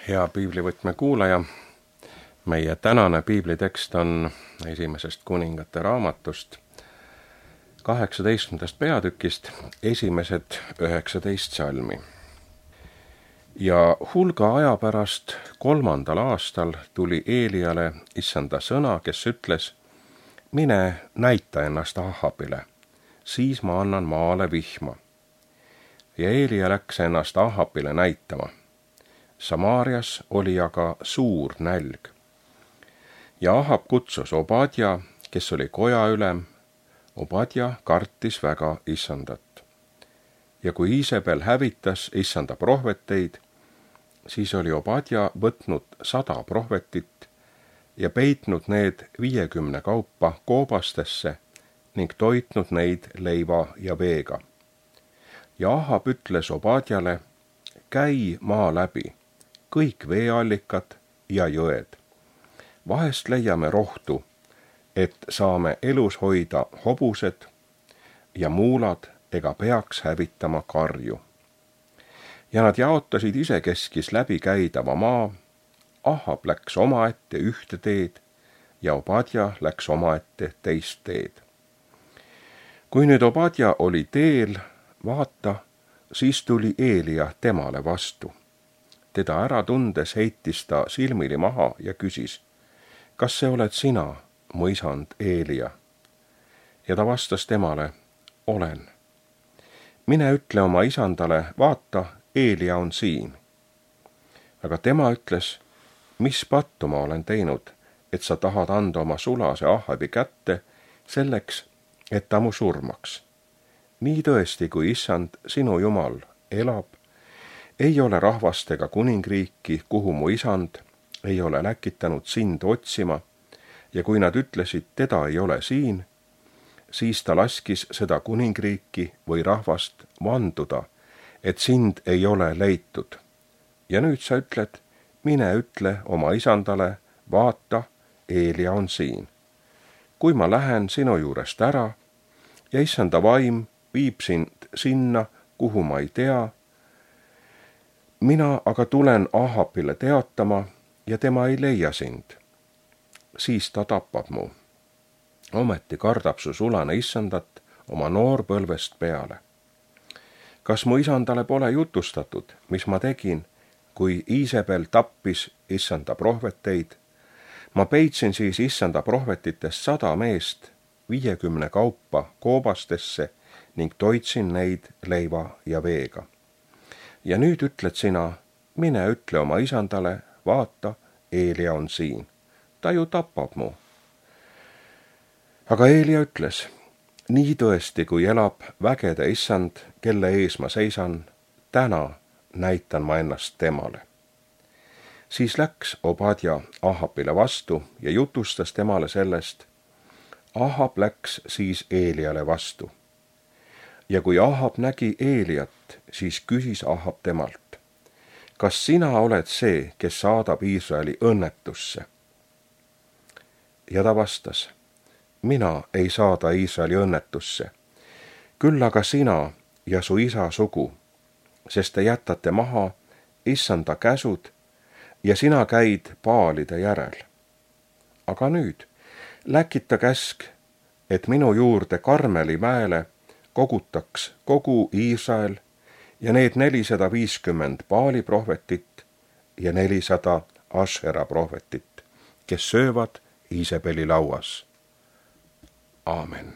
Hea piiblivõtme kuulaja, meie tänane piiblitekst on esimesest kuningate raamatust, 18. peatükist, esimesed 19 salmi. Ja hulga aja pärast 3. aastal tuli Eeliale issanda sõna, kes ütles: mine näita ennast Ahabile, siis ma annan maale vihma. Ja Eelia läks ennast Ahabile näitama. Samaarias oli aga suur nälg. Ja Ahab kutsus Obadja, kes oli kojaülem. Obadja kartis väga issandat. Ja kui Iisabel hävitas issanda prohveteid, siis oli Obadja võtnud 100 prohvetit ja peitnud need 50 kaupa koobastesse ning toitnud neid leiva ja veega. Ja Ahab ütles Obadjale: käi maa läbi, kõik veeallikad ja jõed. Vahest leiame rohtu, et saame elus hoida hobused ja muulad ega peaks hävitama karju. Ja nad jaotasid isekeskis läbi käidava maa. Ahab läks omaette ühte teed ja Obadja läks omaette teist teed. Kui nüüd Obadja oli teel, vaata, siis tuli Eelia temale vastu. Teda ära tundes heitis ta silmili maha ja küsis: kas see oled sina, mu isand Eelia? Ja ta vastas temale: olen. Mine ütle oma isandale, vaata, Eelia on siin. Aga tema ütles: mis pattu ma olen teinud, et sa tahad anda oma sulase Ahabi kätte selleks, et ta mu surmaks? Nii tõesti, kui issand, sinu Jumal, elab, ei ole rahvast ega kuningriiki, kuhu mu isand ei ole läkitanud sind otsima, ja kui nad ütlesid, teda ei ole siin, siis ta laskis seda kuningriiki või rahvast vanduda, et sind ei ole leitud. Ja nüüd sa ütled: mine ütle oma isandale, vaata, Eelia on siin. Kui ma lähen sinu juurest ära ja issanda vaim viib sind sinna, kuhu ma ei tea, mina aga tulen Ahabile teatama ja tema ei leia sind, siis ta tapab mu. Ometi kardab su sulane issandat oma noorpõlvest peale. Kas mu isandale pole jutustatud, mis ma tegin, kui Iisabel tappis issanda prohveteid? Ma peitsin siis issanda prohvetitest 100 meest 50 kaupa koobastesse ning toitsin neid leiva ja veega. Ja nüüd ütled sina: mine ütle oma isandale, vaata, Eelia on siin. Ta ju tapab mu. Aga Eelia ütles: nii tõesti, kui elab vägede issand, kelle ees ma seisan, täna näitan ma ennast temale. Siis läks Obadja Ahabile vastu ja jutustas temale sellest. Ahab läks siis Eeliale vastu. Ja kui Ahab nägi Eeliat, siis küsis Ahab temalt: kas sina oled see, kes saadab Iisraeli õnnetusse? Ja ta vastas: mina ei saada Iisraeli õnnetusse, küll aga sina ja su isa sugu, sest te jätate maha issanda käsud ja sina käid paalide järel. Aga nüüd läkita käsk, et minu juurde Karmeli mäele kogutaks kogu Iisrael ja need 450 Baali prohvetit ja 400 Ašera prohvetit, kes söövad Iisabeli lauas. Aamen.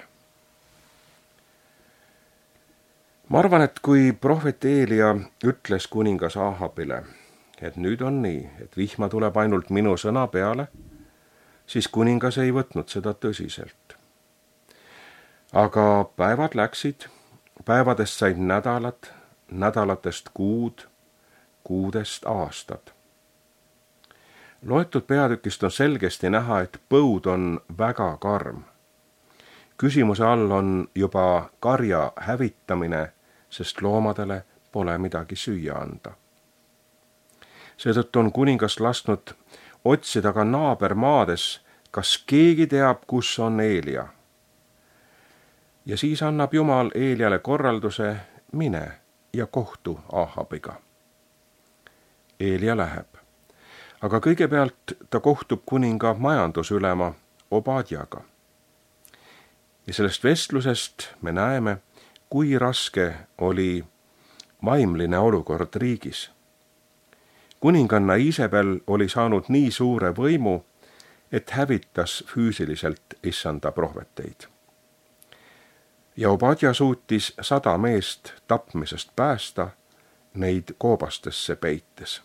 Ma arvan, et kui prohvet Eelia ütles kuningas Ahabile, et nüüd on nii, et vihma tuleb ainult minu sõna peale, siis kuningas ei võtnud seda tõsiselt. Aga päevad läksid, päevadest said nädalad, nädalatest kuud, kuudest aastad. Loetud peatükist on selgesti näha, et põud on väga karm. Küsimuse all on juba karja hävitamine, sest loomadele pole midagi süüa anda. Seetõttu on kuningas lasknud otsida ka naabermaades, kas keegi teab, kus on Eelia. Ja siis annab Jumal Eeliale korralduse: mine ja kohtu Ahabiga. Eelia läheb. aga kõigepealt ta kohtub kuninga majandusülema Obadjaga. Ja sellest vestlusest me näeme, kui raske oli vaimline olukord riigis. Kuninganna Iisabel oli saanud nii suure võimu, et hävitas füüsiliselt issanda prohveteid. Ja Obadja suutis 100 meest tapmisest päästa, neid koobastesse peites.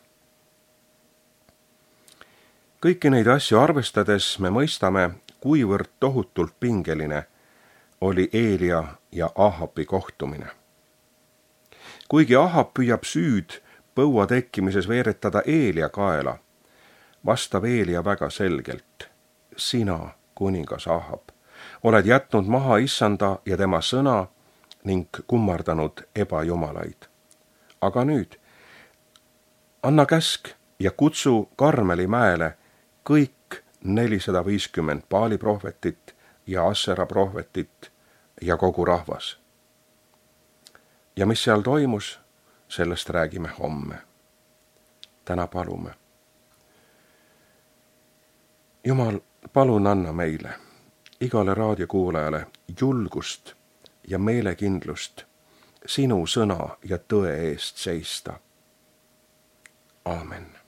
Kõiki neid asju arvestades me mõistame, kuivõrd tohutult pingeline oli Eelia ja Ahabi kohtumine. Kuigi Ahab püüab süüd põua tekkimises veeretada Eelia kaela, vastab Eelia väga selgelt: sina, kuningas Ahab, oled jätnud maha issanda ja tema sõna ning kummardanud ebajumalaid. Aga nüüd, anna käsk ja kutsu Karmeli mäele kõik 450 Baali prohvetit ja Assera prohvetit ja kogu rahvas. Ja mis seal toimus, sellest räägime homme. Täna palume. Jumal, palun anna meile, igale raadiokuulajale julgust ja meelekindlust sinu sõna ja tõe eest seista. Aamen.